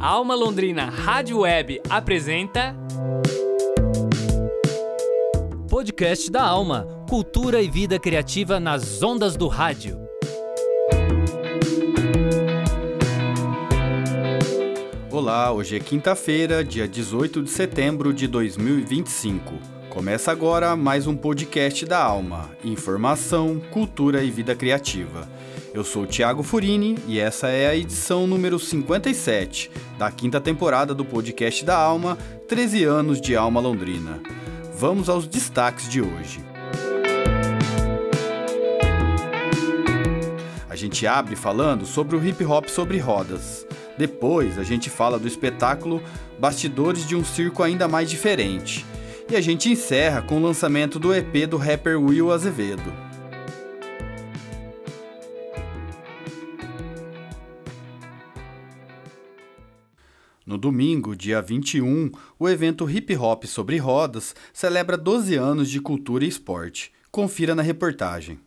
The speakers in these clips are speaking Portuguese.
Alma Londrina Rádio Web apresenta Podcast da Alma, cultura e vida criativa nas ondas do rádio. Olá, hoje é quinta-feira, dia 18 de setembro de 2025. Começa agora mais um podcast da Alma, informação, cultura e vida criativa. Eu sou o Thiago Furini e essa é a edição número 57 da quinta temporada do podcast da Alma, 13 anos de Alma Londrina. Vamos aos destaques de hoje. A gente abre falando sobre o hip hop sobre rodas. Depois a gente fala do espetáculo Bastidores de um Circo Ainda Mais Diferente. E a gente encerra com o lançamento do EP do rapper Will Azevedo. No domingo, dia 21, o evento Hip Hop sobre Rodas celebra 12 anos de cultura e esporte. Confira na reportagem.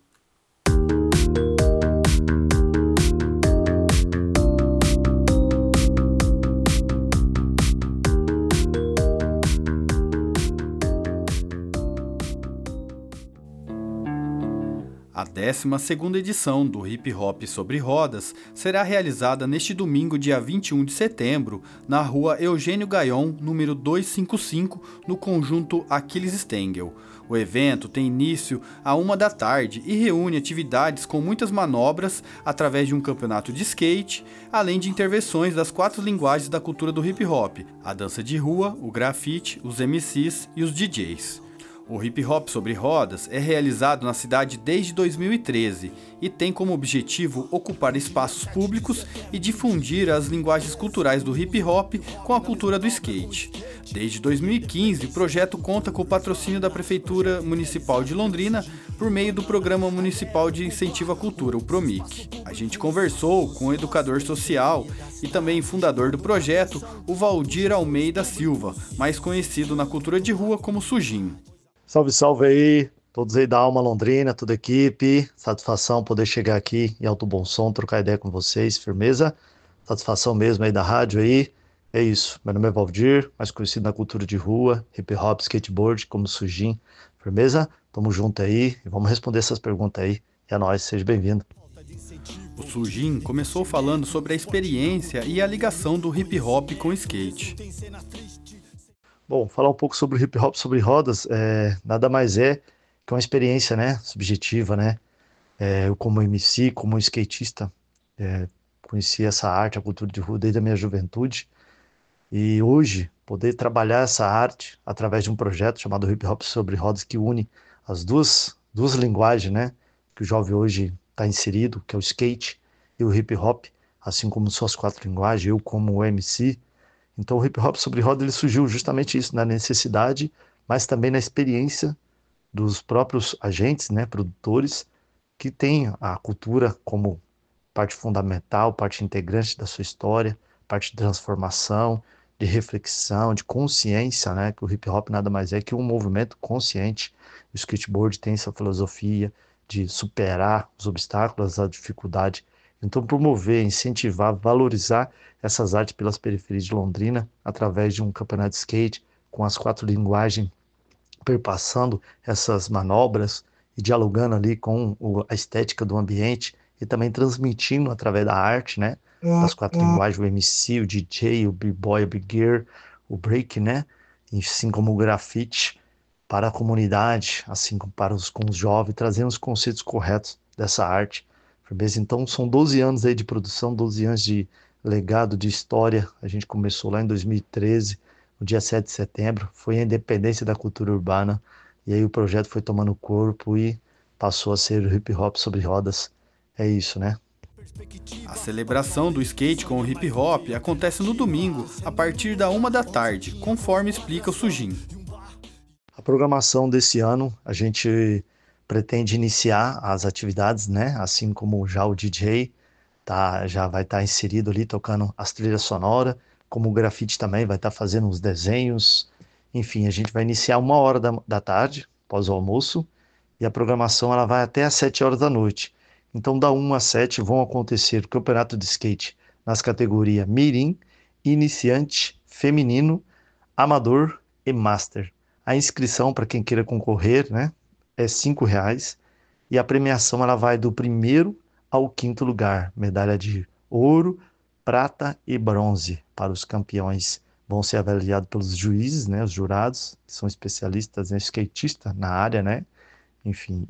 A 12ª edição do Hip Hop sobre Rodas será realizada neste domingo, dia 21 de setembro, na rua Eugênio Gaion, número 255, no conjunto Aquiles Stengel. O evento tem início à 13h e reúne atividades com muitas manobras através de um campeonato de skate, além de intervenções das 4 linguagens da cultura do hip hop: a dança de rua, o grafite, os MCs e os DJs. O Hip Hop sobre Rodas é realizado na cidade desde 2013 e tem como objetivo ocupar espaços públicos e difundir as linguagens culturais do hip hop com a cultura do skate. Desde 2015, o projeto conta com o patrocínio da Prefeitura Municipal de Londrina por meio do Programa Municipal de Incentivo à Cultura, o PROMIC. A gente conversou com o educador social e também fundador do projeto, o Valdir Almeida Silva, mais conhecido na cultura de rua como Sujinho. Salve, salve aí, todos aí da Alma Londrina, toda a equipe, satisfação poder chegar aqui em alto bom som, trocar ideia com vocês, firmeza, satisfação mesmo aí da rádio aí, é isso, meu nome é Valdir, mais conhecido na cultura de rua, hip hop, skateboard, como Sujin, firmeza? Tamo junto aí e vamos responder essas perguntas aí, é nóis, seja bem-vindo. O Sujin começou falando sobre a experiência e a ligação do hip hop com o skate. Bom, falar um pouco sobre o hip hop sobre rodas, nada mais é que uma experiência, né, subjetiva, né, eu como MC, como skatista, conheci essa arte, a cultura de rua desde a minha juventude, e hoje poder trabalhar essa arte através de um projeto chamado Hip Hop sobre Rodas que une as duas linguagens, né, que o jovem hoje está inserido, que é o skate e o hip hop, assim como suas 4 linguagens, eu como MC. Então o hip hop sobre roda ele surgiu justamente isso, na necessidade, mas também na experiência dos próprios agentes, né, produtores, que têm a cultura como parte fundamental, parte integrante da sua história, parte de transformação, de reflexão, de consciência, né, que o hip hop nada mais é que um movimento consciente. O skateboard tem essa filosofia de superar os obstáculos, a dificuldade. Então, promover, incentivar, valorizar essas artes pelas periferias de Londrina, através de um campeonato de skate, com as 4 linguagens, perpassando essas manobras e dialogando ali com a estética do ambiente e também transmitindo através da arte, né, das 4 linguagens, o MC, o DJ, o B-boy, o Big Gear, o break, né, assim como o grafite, para a comunidade, assim como com os jovens, trazendo os conceitos corretos dessa arte. Então são 12 anos aí de produção, 12 anos de legado, de história. A gente começou lá em 2013, no dia 7 de setembro, foi a independência da cultura urbana, e aí o projeto foi tomando corpo e passou a ser o hip hop sobre rodas. É isso, né? A celebração do skate com o hip hop acontece no domingo, a partir da 13h, conforme explica o Sujin. A programação desse ano, a gente pretende iniciar as atividades, né? Assim como já o DJ já vai estar inserido ali tocando as trilhas sonoras, como o grafite também vai estar fazendo os desenhos. Enfim, a gente vai iniciar 13h da tarde, após o almoço, e a programação ela vai até às 7h da noite. Então, da 1 às 7 vão acontecer o campeonato de skate nas categorias Mirim iniciante, feminino, amador e master. A inscrição para quem queira concorrer, né, é R$5 e a premiação ela vai do primeiro ao quinto lugar. Medalha de ouro, prata e bronze para os campeões. Vão ser avaliados pelos juízes, né, os jurados, que são especialistas, né, skatistas na área, né? Enfim,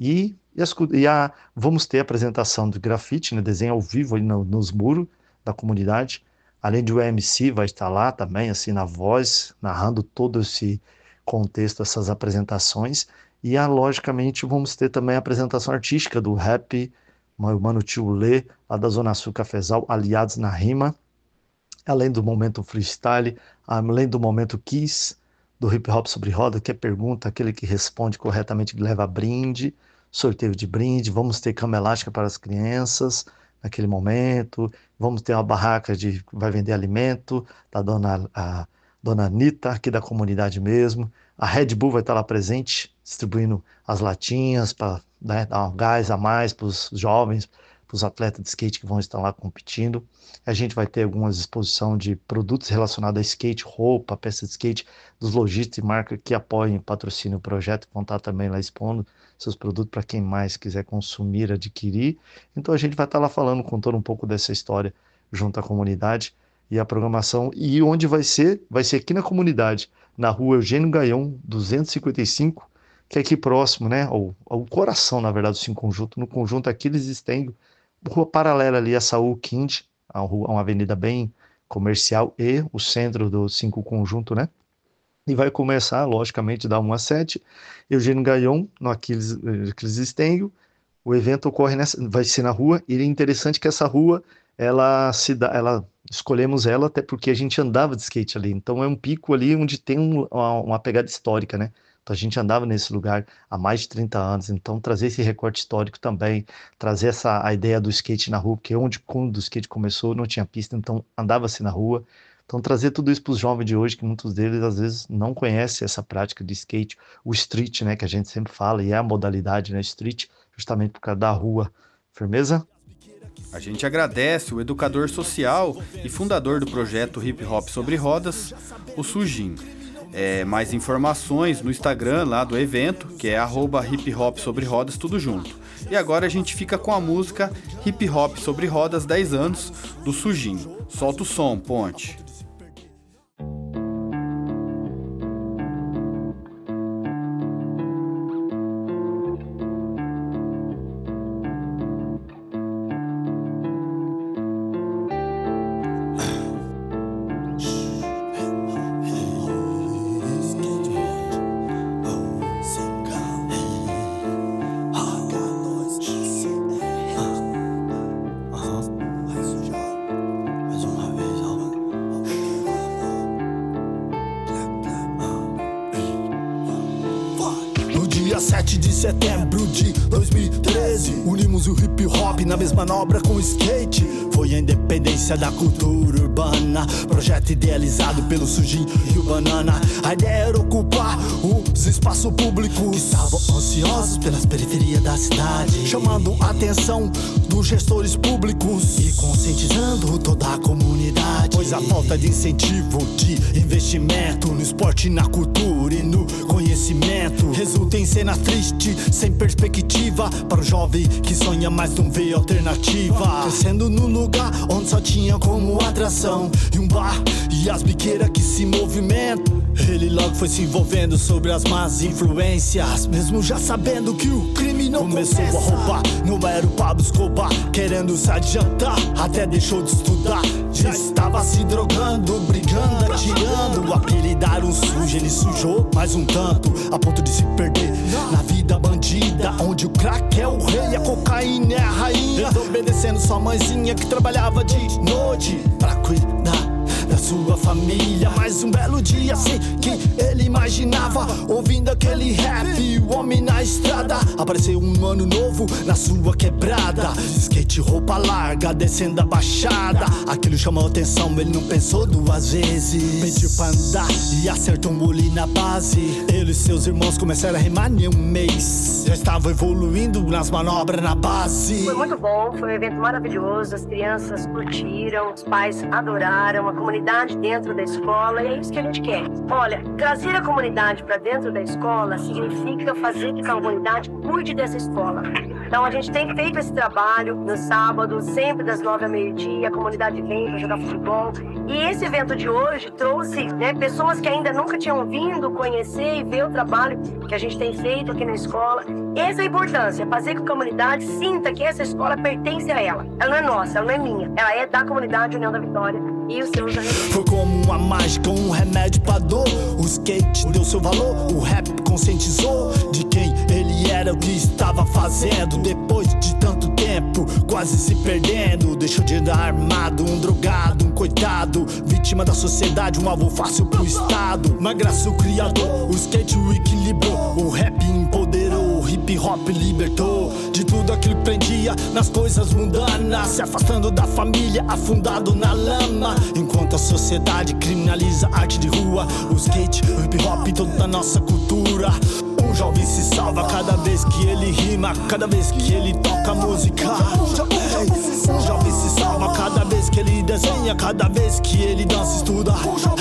vamos ter a apresentação de grafite, né, desenho ao vivo ali nos muros da comunidade. Além de o MC vai estar lá também, assim, na voz, narrando todo esse contexto, essas apresentações. E, logicamente, vamos ter também a apresentação artística do rap, Mano Tio Lê, lá da Zona Sul Cafezal, aliados na rima. Além do momento freestyle, além do momento Kiss, do Hip Hop sobre Roda, que é pergunta, aquele que responde corretamente leva brinde, sorteio de brinde, vamos ter cama elástica para as crianças naquele momento, vamos ter uma barraca que vai vender alimento, da a dona Anitta, aqui da comunidade mesmo, a Red Bull vai estar lá presente, distribuindo as latinhas para, né, dar um gás a mais para os jovens, para os atletas de skate que vão estar lá competindo. A gente vai ter algumas exposições de produtos relacionados a skate, roupa, peça de skate, dos lojistas e marcas que apoiam e patrocinam o projeto, que vão estar também lá expondo seus produtos para quem mais quiser consumir, adquirir. Então a gente vai estar lá falando, contando um pouco dessa história junto à comunidade e a programação. E onde vai ser? Vai ser aqui na comunidade, na rua Eugênio Gaion, 255, que é aqui próximo, né? Ao coração, na verdade, do Cinco Conjunto. No conjunto Aquiles Estênio, rua paralela ali a Saul Kind, uma avenida bem comercial e o centro do Cinco Conjunto, né? E vai começar, logicamente, da 1 às 7, Eugênio Gaion, no Aquiles Estênio. O evento ocorre vai ser na rua, e é interessante que essa rua, escolhemos ela até porque a gente andava de skate ali, então é um pico ali onde tem uma pegada histórica, né? Então a gente andava nesse lugar há mais de 30 anos, então trazer esse recorte histórico também, trazer a ideia do skate na rua, porque quando o skate começou não tinha pista, então andava-se na rua. Então trazer tudo isso para os jovens de hoje, que muitos deles às vezes não conhecem essa prática de skate, o street, né, que a gente sempre fala, e é a modalidade, né, street, justamente por causa da rua. Firmeza? A gente agradece o educador social e fundador do projeto Hip Hop sobre Rodas, o Sujin. Mais informações no Instagram lá do evento, que é @Hip Hop sobre Rodas, tudo junto. E agora a gente fica com a música Hip Hop sobre Rodas 10 anos, do Sujin. Solta o som, Ponte. Dia 7 de setembro de 2013, unimos o hip hop na mesma manobra com o skate. Foi a independência da cultura urbana, projeto idealizado pelo Sujin e o Banana. A ideia era ocupar os espaços públicos que estavam ansiosos pelas periferias da cidade, chamando a atenção dos gestores públicos e conscientizando toda a comunidade. Pois a falta de incentivo, de investimento no esporte, na cultura e no conhecimento resulta em cena triste, sem perspectiva para o jovem que sonha, mas não vê alternativa. Crescendo num lugar onde só tinha como atração e um bar e as biqueiras que se movimentam. Ele logo foi se envolvendo sobre as más influências, mesmo já sabendo que o crime não começou a roubar. Não era o Pablo Escobar querendo se adiantar, até deixou de estudar. Já estava se drogando, brigando, atirando. Apelidar um sujo, ele sujou mais um tanto, a ponto de se perder na vida bandida, onde o crack é o rei, a cocaína é a rainha. Obedecendo sua mãezinha que trabalhava de noite pra cuidar da sua família. Mais um belo dia assim que ele imaginava, ouvindo aquele rap, o homem na estrada. Apareceu um ano novo na sua quebrada, skate, roupa larga, descendo a baixada. Aquilo chamou atenção, ele não pensou duas vezes. Pediu pra andar e acertou um olho na base. Ele e seus irmãos começaram a rimar em um mês, já estavam evoluindo nas manobras na base. Foi muito bom, foi um evento maravilhoso. As crianças curtiram, os pais adoraram, a comunidade comunidade dentro da escola, e é isso que a gente quer. Olha, trazer a comunidade para dentro da escola significa fazer que a comunidade cuide dessa escola. Então a gente tem feito esse trabalho no sábado, sempre das 9 ao meio-dia, a comunidade vem para jogar futebol. E esse evento de hoje trouxe, pessoas que ainda nunca tinham vindo conhecer e ver o trabalho que a gente tem feito aqui na escola. Essa é a importância, fazer com que a comunidade sinta que essa escola pertence a ela. Ela não é nossa, ela não é minha, ela é da comunidade União da Vitória e os seus arredores. Foi como uma mágica, um remédio pra dor. O skate deu seu valor, o rap conscientizou de quem ele era, o que estava fazendo. Depois de tanto tempo, quase se perdendo, deixou de andar armado, um drogado, um coitado, vítima da sociedade, um alvo fácil pro Estado. Na graça o criador, o skate o equilibrou, o rap empoderou, o hip hop libertou de tudo aquilo que prendia nas coisas mundanas, se afastando da família, afundado na lama. Enquanto a sociedade criminaliza a arte de rua, o skate, o hip hop, toda a nossa cultura. Um jovem se salva cada vez que ele rima, cada vez que ele toca música. Um jovem se salva cada vez que ele desenha, cada vez que ele dança e estuda.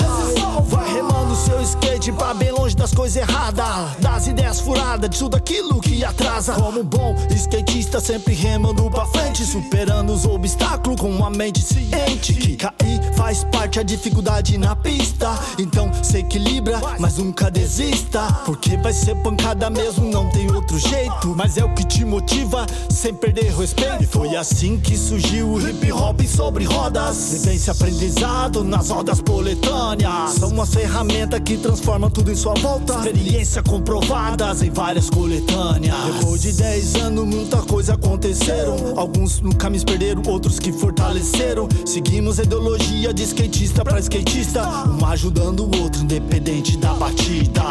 Vai remando seu skate pra bem longe das coisas erradas, das ideias furadas, de tudo aquilo que atrasa. Como um bom skatista, sempre remando pra frente, superando os obstáculos com uma mente ciente que cair faz parte a dificuldade na pista. Então se equilibra, mas nunca desista, porque vai ser pancada mesmo, não tem outro jeito. Mas é o que te motiva, sem perder o respeito. E foi assim que surgiu o hip hop sobre rodas. Vivência, aprendizado nas rodas poletâneas, são as ferramentas que transformam tudo em sua volta. Experiência comprovadas em várias coletâneas. Depois de 10 anos muita coisa aconteceram. Alguns no caminho perderam, outros que fortaleceram. Seguimos a ideologia de skatista pra skatista, um ajudando o outro, independente da batida.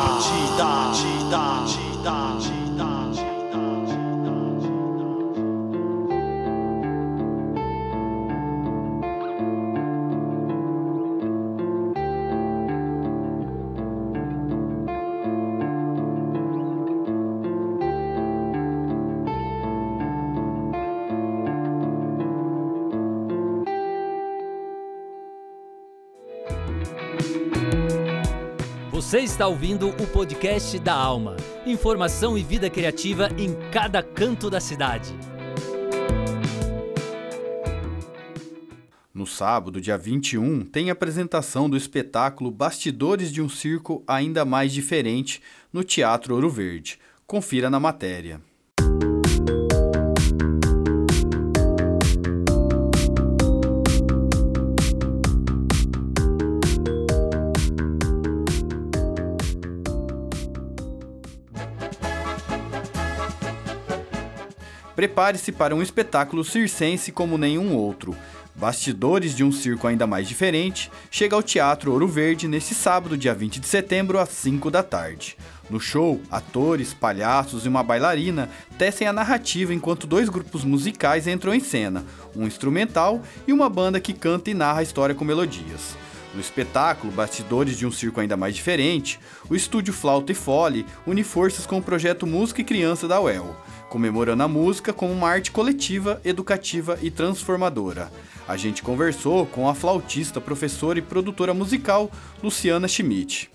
Você está ouvindo o podcast da Alma. Informação e vida criativa em cada canto da cidade. No sábado, dia 21, tem a apresentação do espetáculo Bastidores de um Circo Ainda Mais Diferente no Teatro Ouro Verde. Confira na matéria. Prepare-se para um espetáculo circense como nenhum outro. Bastidores de um Circo Ainda Mais Diferente chega ao Teatro Ouro Verde neste sábado, dia 20 de setembro, às 5 da tarde. No show, atores, palhaços e uma bailarina tecem a narrativa enquanto 2 grupos musicais entram em cena, um instrumental e uma banda que canta e narra a história com melodias. No espetáculo Bastidores de um Circo Ainda Mais Diferente, o estúdio Flauta e Fole une forças com o projeto Música e Criança da UEL, comemorando a música como uma arte coletiva, educativa e transformadora. A gente conversou com a flautista, professora e produtora musical Luciana Schmidt.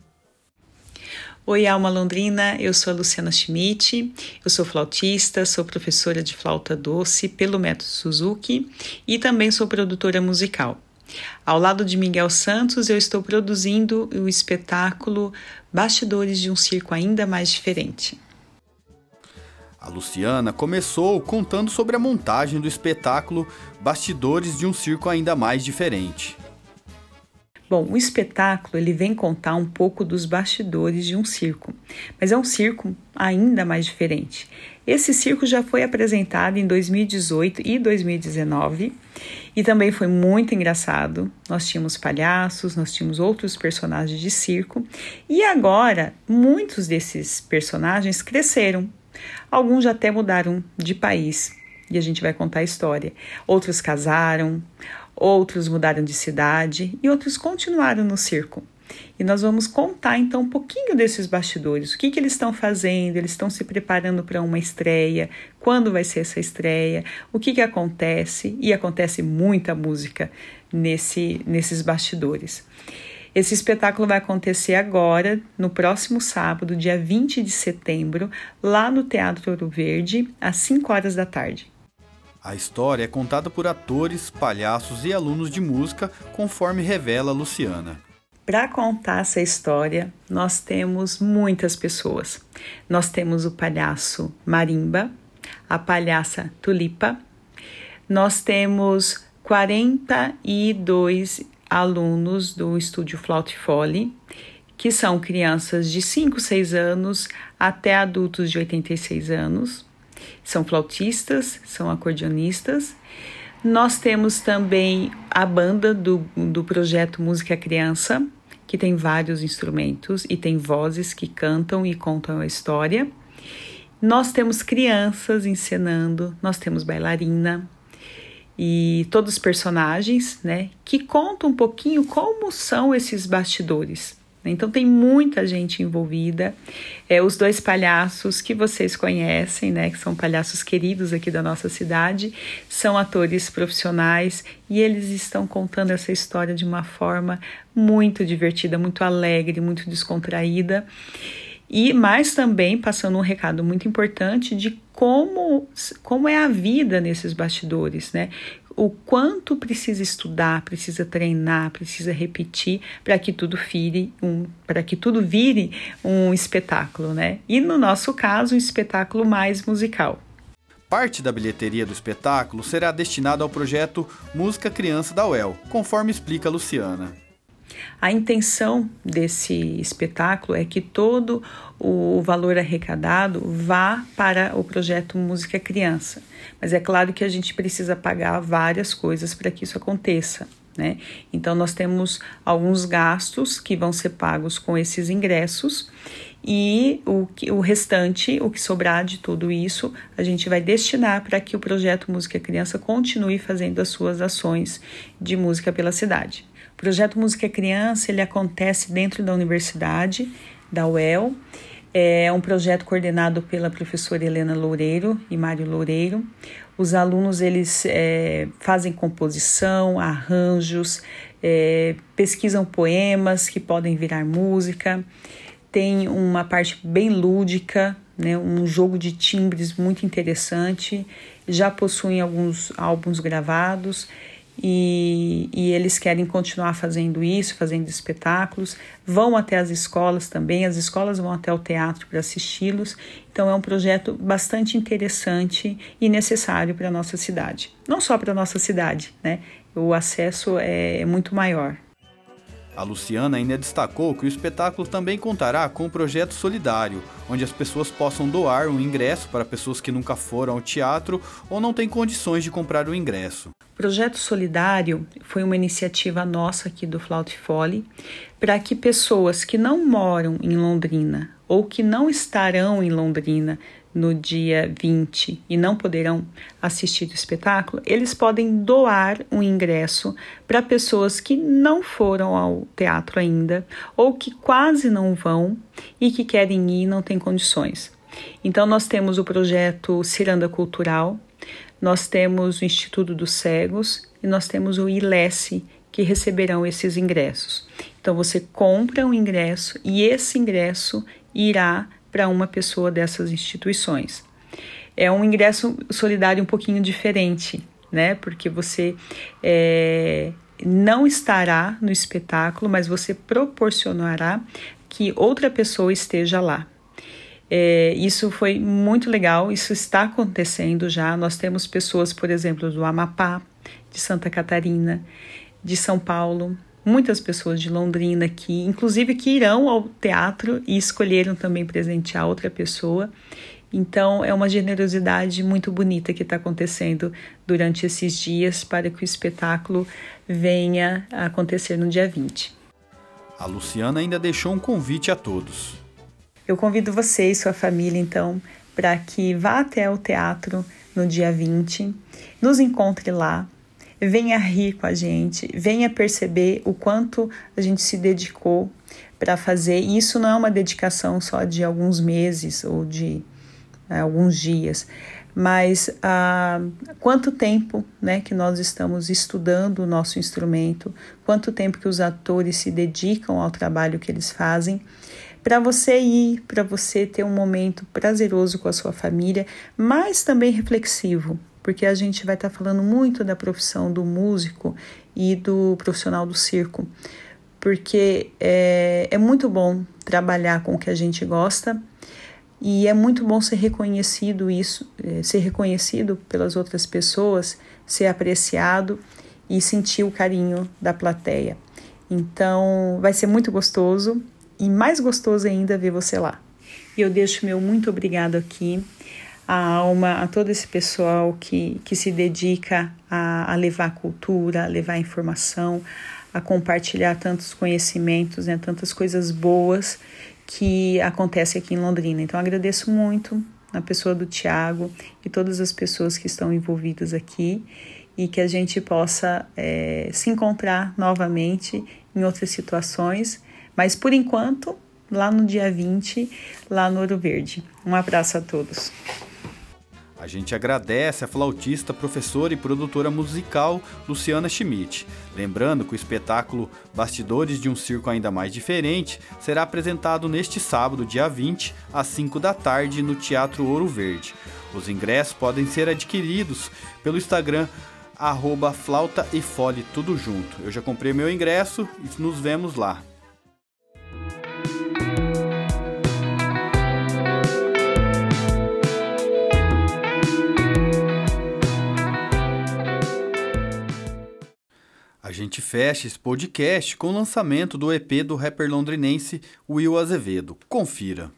Oi, Alma Londrina, eu sou a Luciana Schmidt, eu sou flautista, sou professora de flauta doce pelo Método Suzuki e também sou produtora musical. Ao lado de Miguel Santos, eu estou produzindo o espetáculo Bastidores de um Circo Ainda Mais Diferente. A Luciana começou contando sobre a montagem do espetáculo Bastidores de um Circo Ainda Mais Diferente. Bom, o espetáculo ele vem contar um pouco dos bastidores de um circo, mas é um circo ainda mais diferente. Esse circo já foi apresentado em 2018 e 2019 e também foi muito engraçado. Nós tínhamos palhaços, nós tínhamos outros personagens de circo e agora muitos desses personagens cresceram. Alguns já até mudaram de país e a gente vai contar a história. Outros casaram, outros mudaram de cidade e outros continuaram no circo. E nós vamos contar então um pouquinho desses bastidores, o que eles estão fazendo, eles estão se preparando para uma estreia, quando vai ser essa estreia, o que acontece, e acontece muita música nesses bastidores. Esse espetáculo vai acontecer agora, no próximo sábado, dia 20 de setembro, lá no Teatro Ouro Verde, às 5 horas da tarde. A história é contada por atores, palhaços e alunos de música, conforme revela a Luciana. Para contar essa história, nós temos muitas pessoas. Nós temos o palhaço Marimba, a palhaça Tulipa, nós temos 42 alunos do Estúdio Flauta e Fole, que são crianças de 5, 6 anos até adultos de 86 anos. São flautistas, são acordeonistas. Nós temos também a banda do projeto Música Criança, que tem vários instrumentos e tem vozes que cantam e contam a história. Nós temos crianças encenando, nós temos bailarina e todos os personagens, né, que contam um pouquinho como são esses bastidores. Então tem muita gente envolvida. Os 2 palhaços que vocês conhecem, né, que são palhaços queridos aqui da nossa cidade, são atores profissionais e eles estão contando essa história de uma forma muito divertida, muito alegre, muito descontraída. Mas também passando um recado muito importante de como é a vida nesses bastidores, né? O quanto precisa estudar, precisa treinar, precisa repetir para que tudo vire um espetáculo, né? E no nosso caso, um espetáculo mais musical. Parte da bilheteria do espetáculo será destinada ao projeto Música Criança da UEL, conforme explica a Luciana. A intenção desse espetáculo é que todo o valor arrecadado vá para o projeto Música Criança. Mas é claro que a gente precisa pagar várias coisas para que isso aconteça, né? Então nós temos alguns gastos que vão ser pagos com esses ingressos e o restante, o que sobrar de tudo isso, a gente vai destinar para que o projeto Música Criança continue fazendo as suas ações de música pela cidade. O projeto Música Criança, ele acontece dentro da Universidade, da UEL. É um projeto coordenado pela professora Helena Loureiro e Mário Loureiro. Os alunos, eles fazem composição, arranjos, pesquisam poemas que podem virar música. Tem uma parte bem lúdica, né, um jogo de timbres muito interessante. Já possuem alguns álbuns gravados. E eles querem continuar fazendo isso, fazendo espetáculos, vão até as escolas também, as escolas vão até o teatro para assisti-los, então é um projeto bastante interessante e necessário para a nossa cidade. Não só para a nossa cidade, né? O acesso é muito maior. A Luciana ainda destacou que o espetáculo também contará com um projeto solidário, onde as pessoas possam doar um ingresso para pessoas que nunca foram ao teatro ou não têm condições de comprar o ingresso. O projeto solidário foi uma iniciativa nossa aqui do Flauta e Fole para que pessoas que não moram em Londrina ou que não estarão em Londrina no dia 20 e não poderão assistir o espetáculo, eles podem doar um ingresso para pessoas que não foram ao teatro ainda ou que quase não vão e que querem ir e não têm condições. Então nós temos o projeto Ciranda Cultural, nós temos o Instituto dos Cegos e nós temos o ILESE, que receberão esses ingressos. Então você compra um ingresso e esse ingresso irá para uma pessoa dessas instituições. É um ingresso solidário um pouquinho diferente, né? Porque você não estará no espetáculo, mas você proporcionará que outra pessoa esteja lá. Isso foi muito legal, isso está acontecendo já. Nós temos pessoas, por exemplo, do Amapá, de Santa Catarina, de São Paulo, muitas pessoas de Londrina aqui, inclusive que irão ao teatro e escolheram também presentear outra pessoa. Então é uma generosidade muito bonita que está acontecendo durante esses dias para que o espetáculo venha a acontecer no dia 20. A Luciana ainda deixou um convite a todos. Eu convido você e sua família, então, para que vá até o teatro no dia 20, nos encontre lá. venha rir com a gente, venha perceber o quanto a gente se dedicou para fazer. E isso não é uma dedicação só de alguns meses ou de alguns dias, mas quanto tempo, né, que nós estamos estudando o nosso instrumento, quanto tempo que os atores se dedicam ao trabalho que eles fazem, para você ir, para você ter um momento prazeroso com a sua família, mas também reflexivo, porque a gente vai estar falando muito da profissão do músico e do profissional do circo, porque é muito bom trabalhar com o que a gente gosta e é muito bom ser reconhecido pelas outras pessoas, ser apreciado e sentir o carinho da plateia. Então vai ser muito gostoso e mais gostoso ainda ver você lá. E eu deixo meu muito obrigado aqui à Alma, a todo esse pessoal que se dedica a levar cultura, a levar informação, a compartilhar tantos conhecimentos, né, tantas coisas boas que acontecem aqui em Londrina. Então agradeço muito a pessoa do Thiago e todas as pessoas que estão envolvidas aqui e que a gente possa se encontrar novamente em outras situações, mas por enquanto lá no dia 20, lá no Ouro Verde. Um abraço a todos. A gente agradece a flautista, professora e produtora musical Luciana Schmidt. Lembrando que o espetáculo Bastidores de um Circo Ainda Mais Diferente será apresentado neste sábado, dia 20, às 5 da tarde, no Teatro Ouro Verde. Os ingressos podem ser adquiridos pelo Instagram, @flautaefole, tudo junto. Eu já comprei meu ingresso e nos vemos lá. A gente fecha esse podcast com o lançamento do EP do rapper londrinense Will Azevedo. Confira.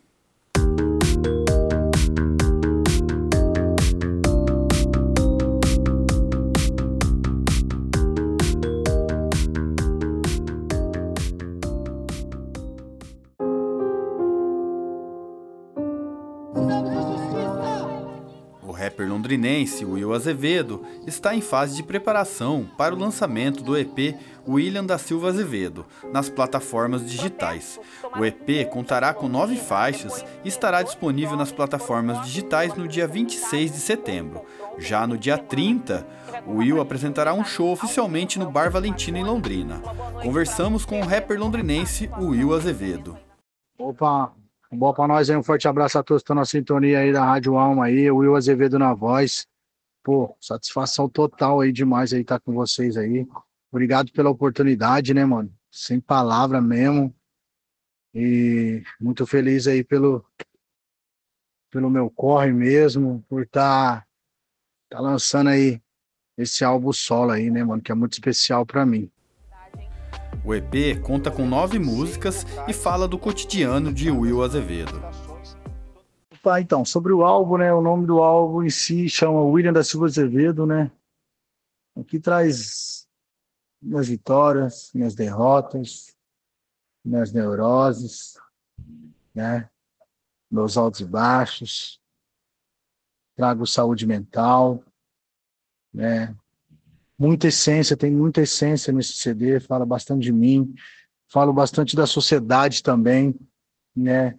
O rapper londrinense Will Azevedo está em fase de preparação para o lançamento do EP William da Silva Azevedo nas plataformas digitais. O EP contará com 9 faixas e estará disponível nas plataformas digitais no dia 26 de setembro. Já no dia 30, o Will apresentará um show oficialmente no Bar Valentina em Londrina. Conversamos com o rapper londrinense Will Azevedo. Opa! Bom pra nós aí, um forte abraço a todos que estão na sintonia aí da Rádio Alma aí, o Will Azevedo na voz. Pô, satisfação total aí demais aí estar com vocês aí. Obrigado pela oportunidade, né, mano? Sem palavra mesmo. E muito feliz aí pelo meu corre mesmo, por tá lançando aí esse álbum solo aí, né, mano? Que é muito especial pra mim. O EP conta com 9 músicas e fala do cotidiano de Will Azevedo. Então, sobre o álbum, né? O nome do álbum em si chama William da Silva Azevedo, né? Aqui traz minhas vitórias, minhas derrotas, minhas neuroses, né? Meus altos e baixos. Trago saúde mental, né? Muita essência, tem muita essência nesse CD, fala bastante de mim, falo bastante da sociedade também, né?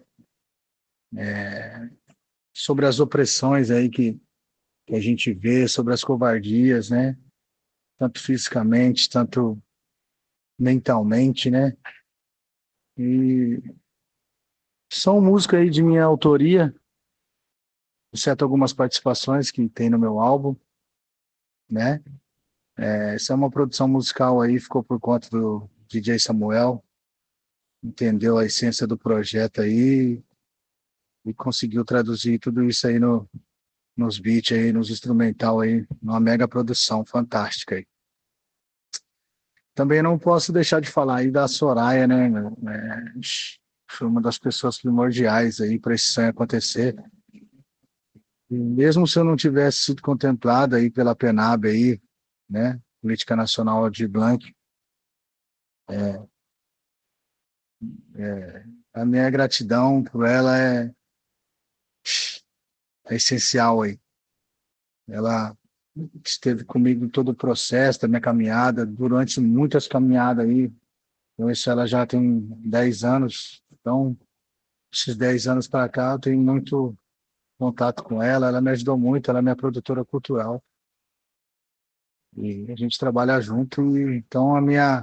Sobre as opressões aí que a gente vê, sobre as covardias, né? Tanto fisicamente, tanto mentalmente, né? E são músicas aí de minha autoria, exceto algumas participações que tem no meu álbum, né? Essa é uma produção musical aí, ficou por conta do DJ Samuel, entendeu a essência do projeto aí e conseguiu traduzir tudo isso aí nos beats aí, nos instrumental aí, numa mega produção fantástica aí. Também não posso deixar de falar aí da Soraya, né? Foi uma das pessoas primordiais aí para esse sonho acontecer. E mesmo se eu não tivesse sido contemplado aí pela PENAB aí, né? Política Nacional de Blanc. A minha gratidão por ela é essencial aí. Ela que esteve comigo em todo o processo da minha caminhada, durante muitas caminhadas aí. Conheço ela já tem 10 anos, então, esses 10 anos para cá, eu tenho muito contato com ela, ela me ajudou muito, ela é minha produtora cultural, e a gente trabalha junto, e, então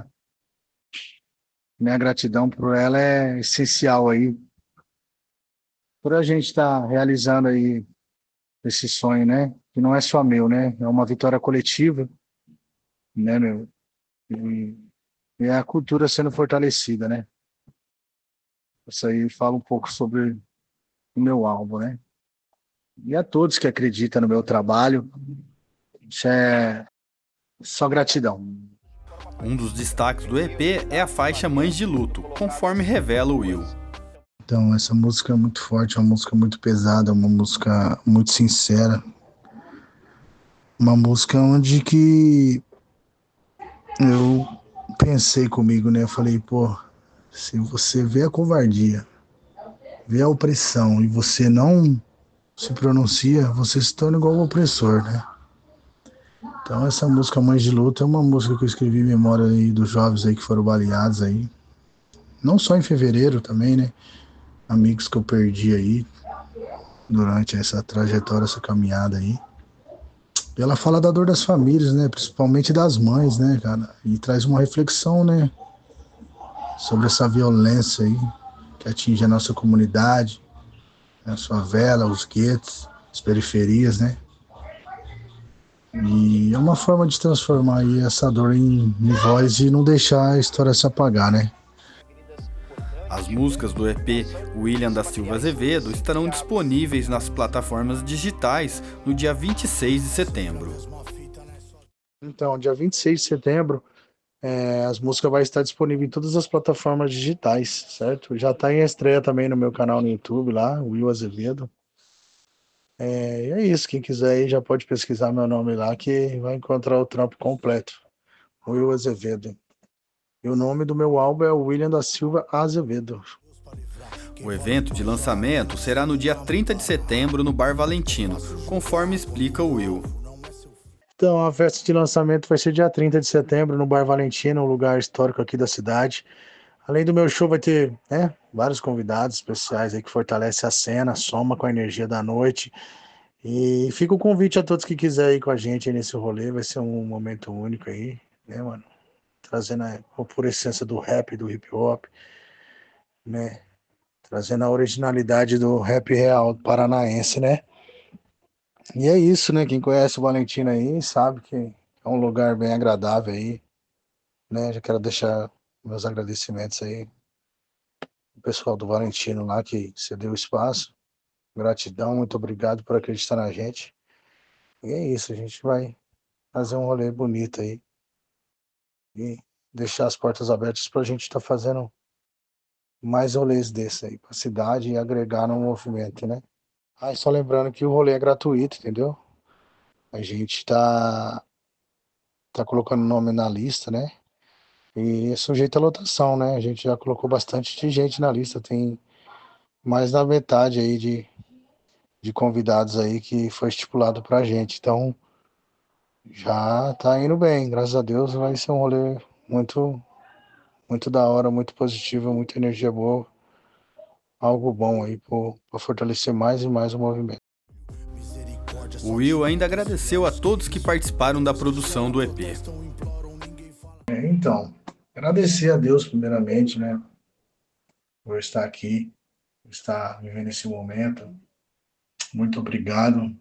minha gratidão por ela é essencial aí, por a gente estar realizando aí esse sonho, né? Que não é só meu, né? É uma vitória coletiva, né, meu? E, e é a cultura sendo fortalecida, né? Isso aí fala um pouco sobre o meu álbum, né? E a todos que acreditam no meu trabalho, isso é só gratidão. Um dos destaques do EP é a faixa Mães de Luto, conforme revela o Will. Então, essa música é muito forte, é uma música muito pesada, uma música muito sincera. Uma música onde que eu pensei comigo, né? Eu falei, pô, se você vê a covardia, vê a opressão e você não se pronuncia, você se torna igual ao opressor, né? Então essa música Mães de Luta é uma música que eu escrevi em memória aí dos jovens aí que foram baleados aí. Não só em fevereiro também, né? Amigos que eu perdi aí durante essa trajetória, essa caminhada aí. E ela fala da dor das famílias, né? Principalmente das mães, né, cara? E traz uma reflexão, né? Sobre essa violência aí que atinge a nossa comunidade, a favela, os guetos, as periferias, né? E é uma forma de transformar aí essa dor em voz e não deixar a história se apagar, né? As músicas do EP William da Silva Azevedo estarão disponíveis nas plataformas digitais no dia 26 de setembro. Então, dia 26 de setembro, as músicas vão estar disponíveis em todas as plataformas digitais, certo? Já está em estreia também no meu canal no YouTube lá, Will Azevedo. E é isso, quem quiser aí já pode pesquisar meu nome lá que vai encontrar o trampo completo. Will Azevedo. E o nome do meu álbum é William da Silva Azevedo. O evento de lançamento será no dia 30 de setembro no Bar Valentino, conforme explica o Will. Então, a festa de lançamento vai ser dia 30 de setembro no Bar Valentino, um lugar histórico aqui da cidade. Além do meu show, vai ter, né, vários convidados especiais aí que fortalecem a cena, soma com a energia da noite. E fica o convite a todos que quiserem ir com a gente aí nesse rolê, vai ser um momento único aí, né, mano? Trazendo a pura essência do rap, do hip hop, né? Trazendo a originalidade do rap real paranaense, né? E é isso, né? Quem conhece o Valentino aí sabe que é um lugar bem agradável aí, né? Já quero deixar meus agradecimentos aí ao pessoal do Valentino lá que cedeu o espaço. Gratidão, muito obrigado por acreditar na gente. E é isso, a gente vai fazer um rolê bonito aí e deixar as portas abertas para a gente estar fazendo mais rolês desse aí para a cidade e agregar no movimento, né? Ah, e só lembrando que o rolê é gratuito, entendeu? A gente tá colocando nome na lista, né? E é sujeito à lotação, né? A gente já colocou bastante de gente na lista, tem mais da metade aí de convidados aí que foi estipulado pra gente. Então, já tá indo bem, graças a Deus vai ser um rolê muito, muito da hora, muito positivo, muita energia boa, algo bom aí para fortalecer mais e mais o movimento. O Will ainda agradeceu a todos que participaram da produção do EP. Então, agradecer a Deus primeiramente, né, por estar aqui, por estar vivendo esse momento. Muito obrigado,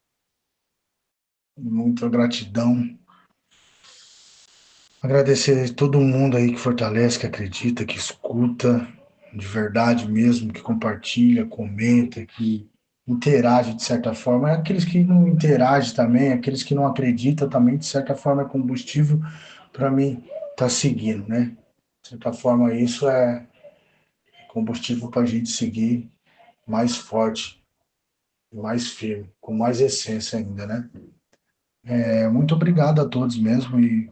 muita gratidão. Agradecer a todo mundo aí que fortalece, que acredita, que escuta de verdade mesmo, que compartilha, comenta, que interage de certa forma. Aqueles que não interagem também, aqueles que não acreditam também, de certa forma, é combustível para mim estar seguindo, né? De certa forma, isso é combustível para a gente seguir mais forte, mais firme, com mais essência ainda, né? Muito obrigado a todos mesmo e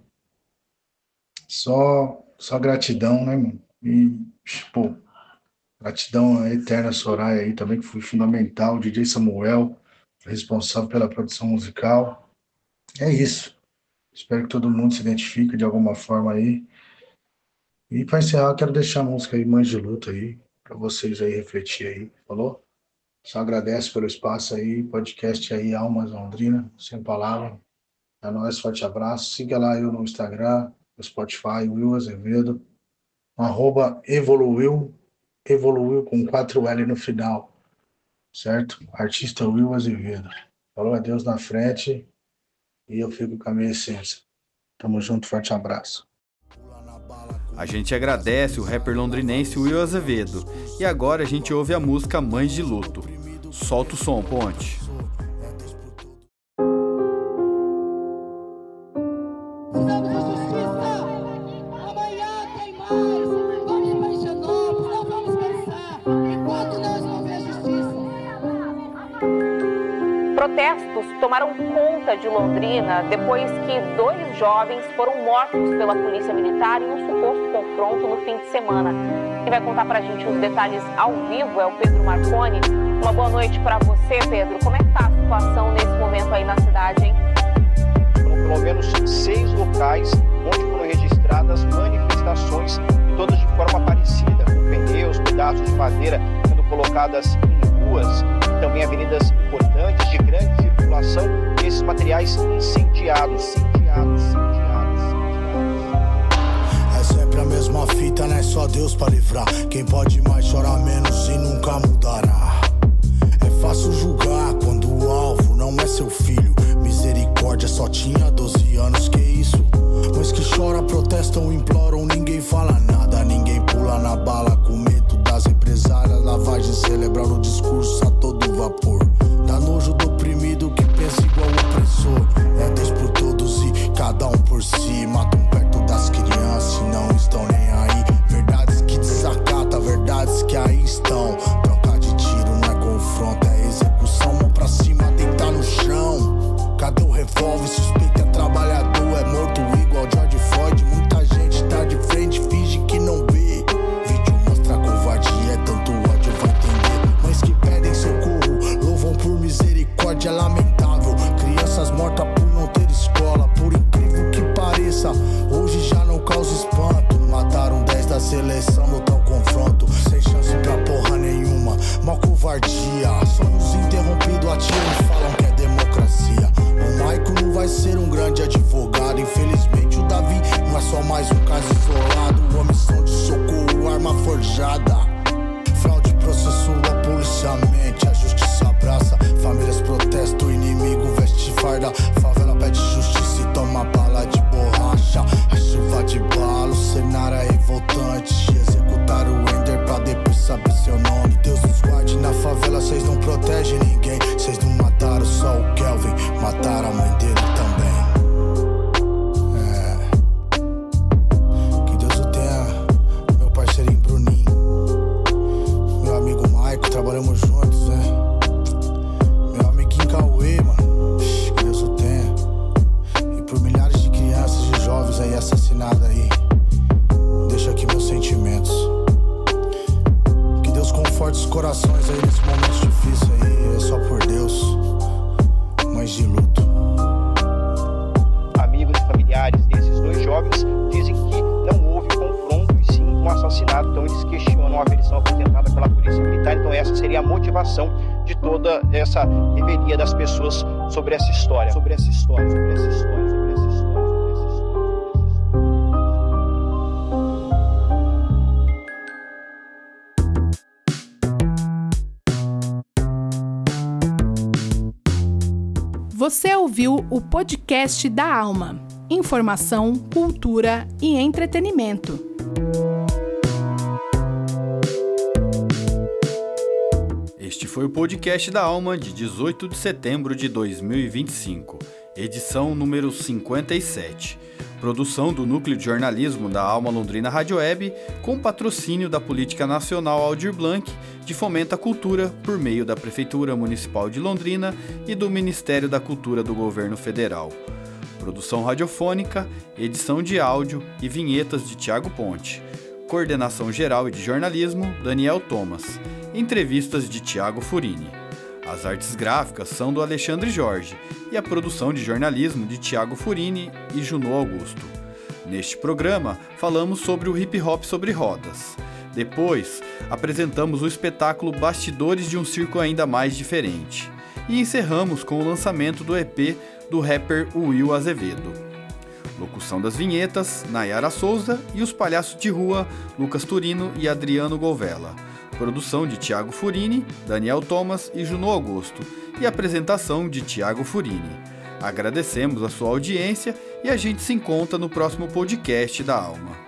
só gratidão, né, mano? E, pô, gratidão à Eterna Soraya aí também, que foi fundamental, o DJ Samuel, responsável pela produção musical. É isso. Espero que todo mundo se identifique de alguma forma aí. E para encerrar, eu quero deixar a música aí, Mães de Luto aí, para vocês aí refletir aí, falou? Só agradeço pelo espaço aí, podcast aí, Almas Londrina, sem palavra. É nóis, forte abraço. Siga lá eu no Instagram, no Spotify, Will Azevedo, @evoluiu com 4L no final, certo? Artista Will Azevedo. Falou, é Deus na frente e eu fico com a minha essência. Tamo junto, forte abraço. A gente agradece o rapper londrinense Will Azevedo. E agora a gente ouve a música Mães de Luto. Solta o som, Ponte. Protestos tomaram conta de Londrina depois que 2 jovens foram mortos pela polícia militar em um suposto confronto no fim de semana. Quem vai contar pra gente os detalhes ao vivo é o Pedro Marconi. Uma boa noite para você, Pedro. Como é que tá a situação nesse momento aí na cidade, hein? Pelo menos 6 locais onde foram registradas manifestações, todas de forma parecida, com pneus, pedaços de madeira sendo colocadas em ruas, e também avenidas importantes de grande circulação, e esses materiais incendiados. É sempre a mesma fita, né? Só Deus pra livrar. Quem pode mais chora menos e nunca mudará. É fácil julgar quando o alvo não é seu filho. Misericórdia, só tinha 12 anos, que isso? Mas que chora, protestam, imploram, ninguém fala nada. Ninguém pula na bala com medo das represálias. Lavagem cerebral no discurso a todo vapor. Dá nojo do oprimido que pensa igual o opressor. É Deus por todos e cada um por si. Matam perto das crianças e não estão nem aí. Verdades que desacata, verdades que aí estão. Troca de tiro não é confronto, é execução. Mão pra cima, deitar no chão. Cadê o revólver? Suspeito é trabalhador, é morto igual George Floyd. Muita gente tá de frente, finge que não vê. Vídeo mostra a covardia, é tanto ódio, vai entender. Mães que pedem socorro, louvam por misericórdia, é lamentável. Crianças mortas por não ter escola, por incrível que pareça, hoje já não causa espanto. Mataram 10 da seleção no tal confronto, sem chance pra porra nenhuma, mal covardia. Somos interrompidos, atiram e falam que é democracia. O Maico não vai ser um grande advogado. Infelizmente o Davi não é só mais um caso isolado. Omissão de socorro, arma forjada. Fraude processou a polícia mente. A justiça abraça, famílias protestam, o inimigo veste farda. Favela pede justiça e toma bala de borracha. A chuva de bala, o cenário é revoltante. Executaram o Ender pra depois saber seu nome. Deus nos guarde, na favela cês não protegem ninguém. Cês não mataram só o Kelvin, mataram a mãe dele também. Que Deus o tenha, meu parceirinho Bruninho, meu amigo Maico, trabalhamos juntos, né? Meu amiguinho Cauê, mano, que Deus o tenha. E por milhares de crianças e jovens aí assassinados aí, deixo aqui meus sentimentos. Que Deus conforte os corações aí nesse momento difícil aí, é só por Deus. Mães de luto. Amigos e familiares desses 2 jovens dizem que não houve confronto e sim um assassinato. Então eles questionam a versão apresentada pela polícia militar. Então essa seria a motivação de toda essa revelia das pessoas sobre essa história. Você ouviu o podcast da Alma. Informação, cultura e entretenimento. Este foi o podcast da Alma de 18 de setembro de 2025, edição número 57. Produção do Núcleo de Jornalismo da Alma Londrina Rádio Web, com patrocínio da Política Nacional Aldir Blanc de Fomento à Cultura por meio da Prefeitura Municipal de Londrina e do Ministério da Cultura do Governo Federal. Produção radiofônica, edição de áudio e vinhetas de Tiago Ponte. Coordenação geral e de jornalismo, Daniel Thomas. Entrevistas de Tiago Furini. As artes gráficas são do Alexandre Jorge e a produção de jornalismo de Thiago Furini e Junô Augusto. Neste programa, falamos sobre o hip hop sobre rodas. Depois, apresentamos o espetáculo Bastidores de um Circo Ainda Mais Diferente. E encerramos com o lançamento do EP do rapper Will Azevedo. Locução das vinhetas, Nayara Souza, e os palhaços de rua, Lucas Turino e Adriano Golvella. Produção de Thiago Furini, Daniel Thomas e Junô Augusto. E apresentação de Thiago Furini. Agradecemos a sua audiência e a gente se encontra no próximo podcast da Alma.